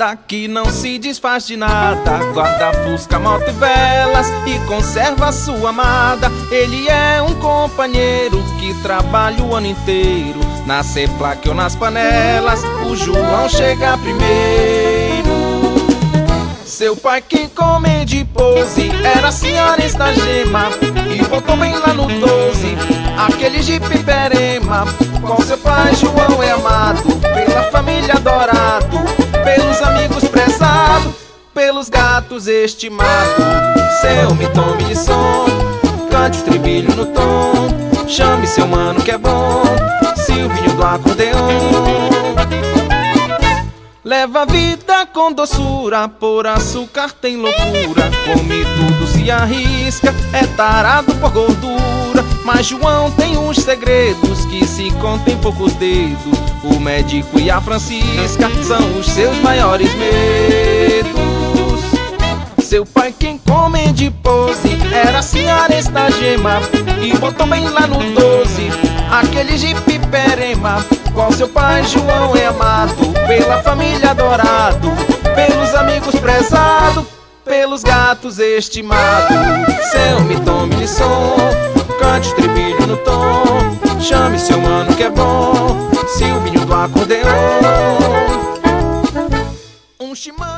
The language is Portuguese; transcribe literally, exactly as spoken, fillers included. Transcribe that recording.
camarada que não se desfaz de nada, guarda fusca, moto e velas e conserva sua amada. Ele é um companheiro que trabalha o ano inteiro, na seplaque ou nas panelas, o João chega primeiro. Seu pai que come de pose era a senhora Estagema, e voltou bem lá no doze, aquele jipe perema. Com seu pai João é amado, pela família adorado, pelos amigos prezado, pelos gatos estimado. Seu me tome de som, cante o estribilho no tom, chame seu mano que é bom, Silvinho do acordeon. Leva a vida com doçura, por açúcar tem loucura, come tudo, se arrisca, é tarado por gordura. Mas João tem uns segredos que se contam em poucos dedos, o médico e a Francisca são os seus maiores medos. Seu pai quem come de pose era a senhora Estagema, e botou bem lá no doze, aquele jipe perema. Com seu pai João é amado, pela família adorado, pelos amigos prezado, pelos gatos estimado. Seu me tome de som, cante o estribilho no tom, chame seu mano que é bom, Silvinho do acordeon. Um chimã